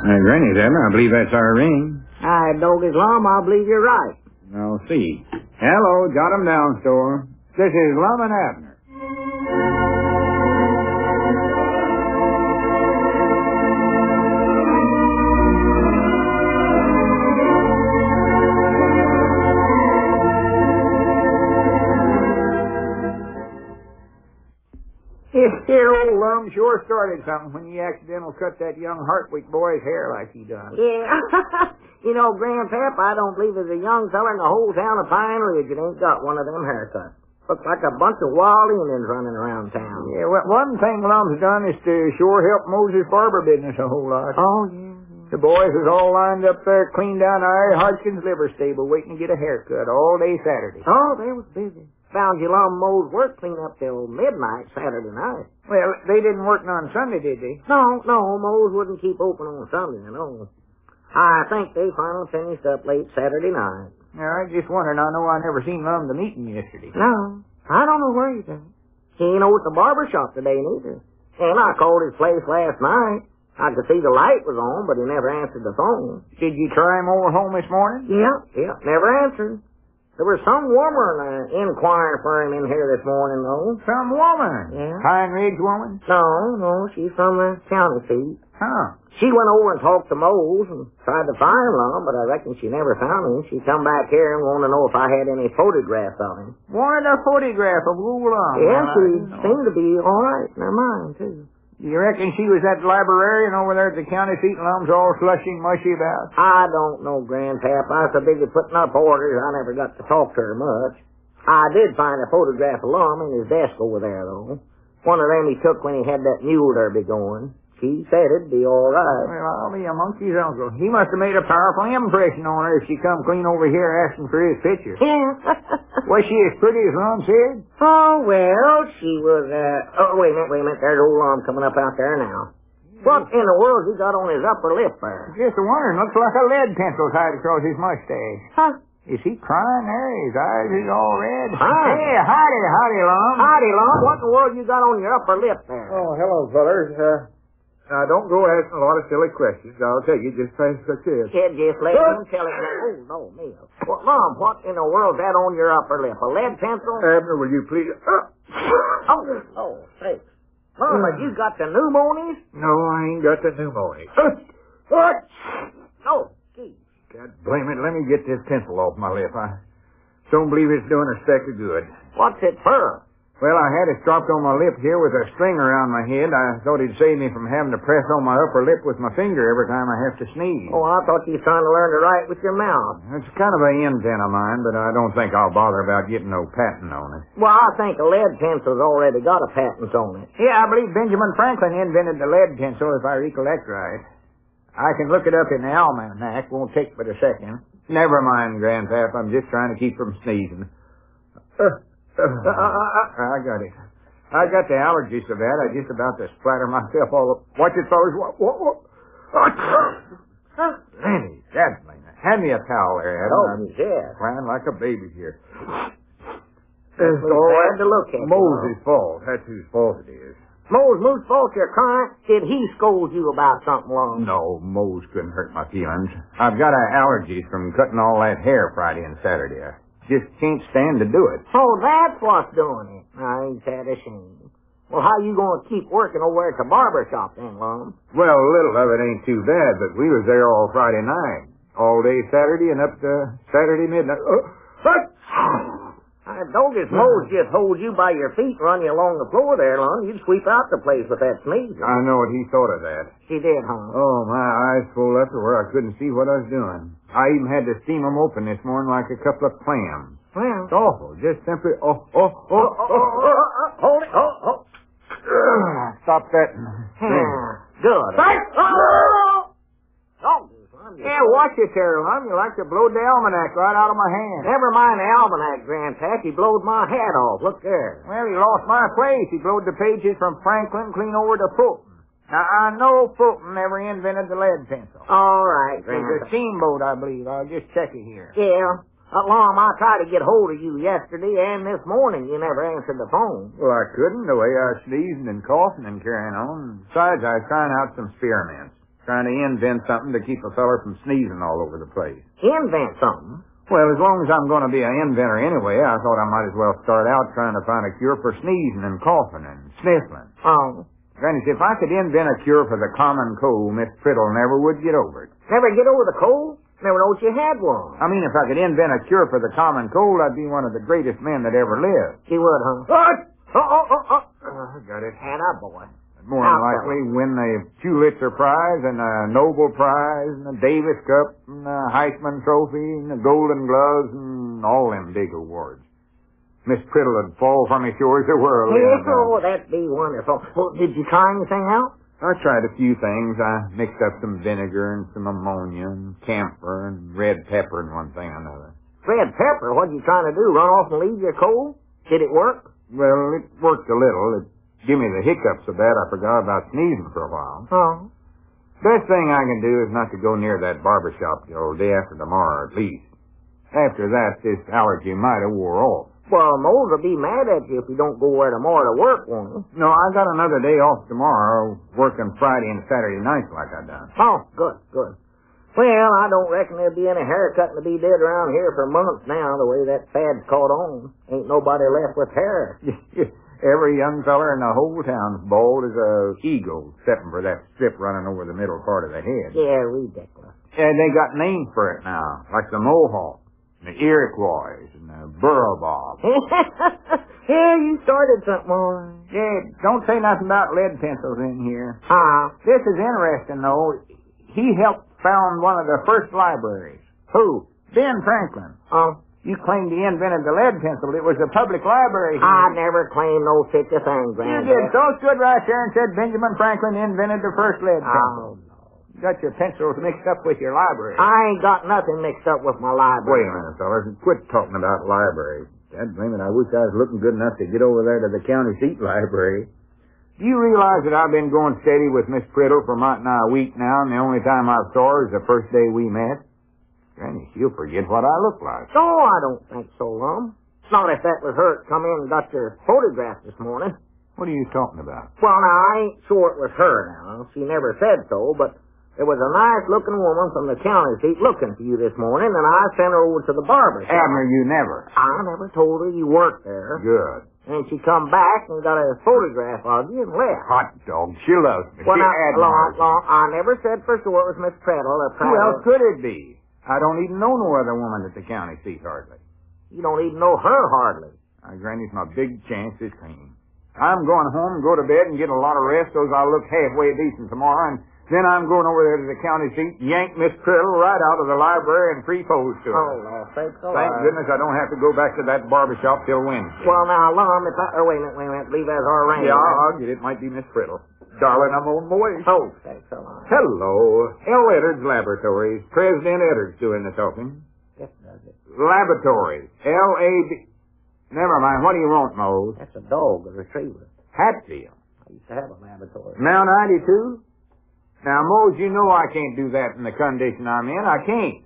Granny, then, I believe that's our ring. Doggies Lum, I believe you're right. I'll see. Hello, got 'em down, store. This is Lum and Abner. Here, old Lum sure started something when he accidental cut that young Hartwick boy's hair like he done. Yeah. You know, Grandpap, I don't believe there's a young feller in the whole town of Pine Ridge that ain't got one of them haircuts. Looks like a bunch of wild Indians running around town. Yeah, well, one thing Lum's done is to sure help Moses' barber business a whole lot. Oh, yeah. The boys was all lined up there clean down Ari Hodgkins' liver stable waiting to get a haircut all day Saturday. Oh, they was busy. Found you Lum Mo's work clean up till midnight Saturday night. Well, they didn't work on Sunday, did they? No, Mo's wouldn't keep open on Sunday, you know. I think they finally finished up late Saturday night. Yeah, I just wondered. I know I never seen Lum to meet him yesterday. No, I don't know where he's at. He ain't over at the barber shop today neither. And I called his place last night. I could see the light was on, but he never answered the phone. Did you try him over home this morning? Yeah, never answered. There was some woman inquiring for him in here this morning, though. Some woman? Yeah. Pine Ridge woman? No, she's from the county seat. Huh. She went over and talked to Mose and tried to find Lum, but I reckon she never found him. She come back here and wanted to know if I had any photographs of him. Wanted a photograph of old Lum? Yeah, she seemed to be all right in her mind, too. You reckon she was that librarian over there at the county seat and Lum's all slushy mushy about? I don't know, Grandpap. I was so busy putting up orders, I never got to talk to her much. I did find a photograph of Lum in his desk over there, though. One of them he took when he had that mule derby going. She said it'd be all right. Well, I'll be a monkey's uncle. He must have made a powerful impression on her if she come clean over here asking for his picture. Was she as pretty as Lum said? Oh, well, she was, wait a minute. There's old Lum coming up out there now. What in the world he got on his upper lip there? Just wondering. Looks like a lead pencil tied across his mustache. Huh? Is he crying there? His eyes is all red. Hi. Hey, howdy, Lum. Howdy, Lum. What in the world you got on your upper lip there? Oh, hello, fellers. Now, don't go asking a lot of silly questions. I'll tell you just fast as I can. Kid, just let him tell it. Oh, no, me. Well, Lum, what in the world's that on your upper lip? A lead pencil? Abner, will you please... Thanks. Lum, have you got the pneumonies? No, I ain't got the pneumonia. Oh, geez. God blame it. Let me get this pencil off my lip. I don't believe it's doing a speck of good. What's it for? Well, I had it dropped on my lip here with a string around my head. I thought it'd save me from having to press on my upper lip with my finger every time I have to sneeze. Oh, I thought you were trying to learn to write with your mouth. It's kind of an intent of mine, but I don't think I'll bother about getting no patent on it. Well, I think a lead pencil's already got a patent on it. Yeah, I believe Benjamin Franklin invented the lead pencil, if I recollect right. I can look it up in the almanac. Won't take but a second. Never mind, Grandpap. I'm just trying to keep from sneezing. I got it. I got the allergy so bad I just about to splatter myself all up. Watch it, fellas. What? Lanny, that's my name. Hand me a towel there, Adam. Oh, yeah. Crying like a baby here. It's all bad to look at. Moses' fault. That's whose fault it is. Mo's fault you're crying? Did he scold you about something wrong? No, Mose couldn't hurt my feelings. I've got allergies from cutting all that hair Friday and Saturday. I just can't stand to do it. Oh, that's what's doing it. Ain't that a shame? Well, how you going to keep working over at the barber shop then, Lum? Well, a little of it ain't too bad, but we was there all Friday night. All day Saturday and up to Saturday midnight. Doggies Mose just hold you by your feet and run you along the floor there, Lum. You'd sweep out the place with that sneeze. I know what he thought of that. He did, huh? Oh, my eyes full up to where I couldn't see what I was doing. I even had to steam them open this morning like a couple of clams. Well, It's awful. Just simply, hold it. Stop that. Good. Yeah, watch it there, Lum. You like to blow the almanac right out of my hand. Never mind the almanac, Grandpap. He blowed my hat off. Look there. Well, he lost my place. He blowed the pages from Franklin clean over to Fulton. Now, I know Fulton never invented the lead pencil. All right, It's Grandpap. a steamboat, I believe. I'll just check it here. Yeah. Lum, I tried to get hold of you yesterday and this morning. You never answered the phone. Well, I couldn't, the way I was sneezing and coughing and carrying on. Besides, I was trying out some spearmints. trying to invent something to keep a feller from sneezing all over the place. Invent something? Well, as long as I'm going to be an inventor anyway, I thought I might as well start out trying to find a cure for sneezing and coughing and sniffling. Oh. Granny, if I could invent a cure for the common cold, Miss Priddle never would get over it. Never get over the cold? Never know you had one. I mean, if I could invent a cure for the common cold, I'd be one of the greatest men that ever lived. You would, huh? What? I got it. Atta boy. More than likely win the Pulitzer Prize and the Nobel Prize and the Davis Cup and the Heisman Trophy and the Golden Gloves and all them big awards. Miss Priddle would fall from his shores the world. Oh, that'd be wonderful. Well, did you try anything else? I tried a few things. I mixed up some vinegar and some ammonia and camphor and red pepper and one thing or another. Red pepper? What you trying to do, run off and leave you cold? Did it work? Well, it worked a little. It gave me the hiccups so bad I forgot about sneezing for a while. Oh. Best thing I can do is not to go near that barber shop till day after tomorrow at least. After that, this allergy might have wore off. Well, Mose will be mad at you if you don't go where tomorrow to work, won't he? No, I got another day off tomorrow, working Friday and Saturday nights like I done. Oh, good. Well, I don't reckon there'll be any haircutting to be did around here for months now, the way that fad's caught on. Ain't nobody left with hair. Every young feller in the whole town's bald as a eagle, except for that strip running over the middle part of the head. Yeah, ridiculous. And they got names for it now, like the Mohawk, the Iroquois, and the Burro Bob. Yeah, you started something, all right. Yeah, don't say nothing about lead pencils in here. This is interesting, though. He helped found one of the first libraries. Who? Ben Franklin. Oh. You claimed he invented the lead pencil. It was a public library. I never claimed no such a thing, Granddad. You did. So stood right there and said Benjamin Franklin invented the first lead pencil. Oh, no. You got your pencils mixed up with your library. I ain't got nothing mixed up with my library. Wait a minute, fellas. Quit talking about libraries. God blame it, I wish I was looking good enough to get over there to the county seat library. Do you realize that I've been going steady with Miss Priddle for about a week now, and the only time I saw her is the first day we met? Granny, she'll forget what I look like. No, I don't think so, Lum. Not if that was her that come in and got your photograph this morning. What are you talking about? Well, now, I ain't sure it was her now. She never said so, but there was a nice-looking woman from the county seat looking for you this morning, and I sent her over to the barber shop. Abner, you never. I never told her you worked there. Good. And she come back and got a photograph of you and left. Hot dog. She loves me. Well, she now, Long, I never said for sure it was Miss Priddle or Who else could it be? I don't even know no other woman at the county seat, hardly. You don't even know her, hardly. Granny's my big chance this clean. I'm going home and go to bed and get a lot of rest so I'll look halfway decent tomorrow, and then I'm going over there to the county seat, yank Miss Priddle right out of the library and propose to her. Oh, Lord, thank goodness I don't have to go back to that barber shop till Wednesday. Well, now, Lum, wait a minute, leave as our arrangement. Yeah, I'll get it. Might be Miss Priddle. Darling, I'm on my way. Oh, thanks a lot. Hello. L. Edwards Laboratories. President Edwards doing the talking. Yes, does it. Laboratories. L-A-B... Never mind. What do you want, Mose? That's a dog, a retriever. Hatfield. I used to have a laboratory. Mount 92? Now, Mose, you know I can't do that in the condition I'm in. I can't.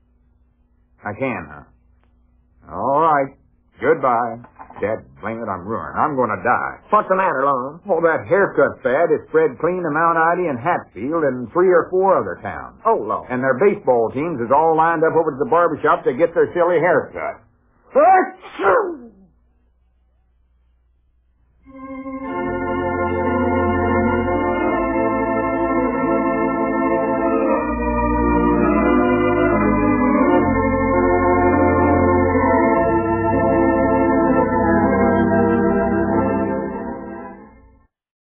I can, huh? All right. Goodbye. Dad, blame it, I'm ruined. I'm going to die. What's the matter, Lum? Oh, that haircut fad is spread clean to Mount Ida and Hatfield and 3 or 4 other towns. Oh, Lord. And their baseball teams is all lined up over to the barber shop to get their silly haircut.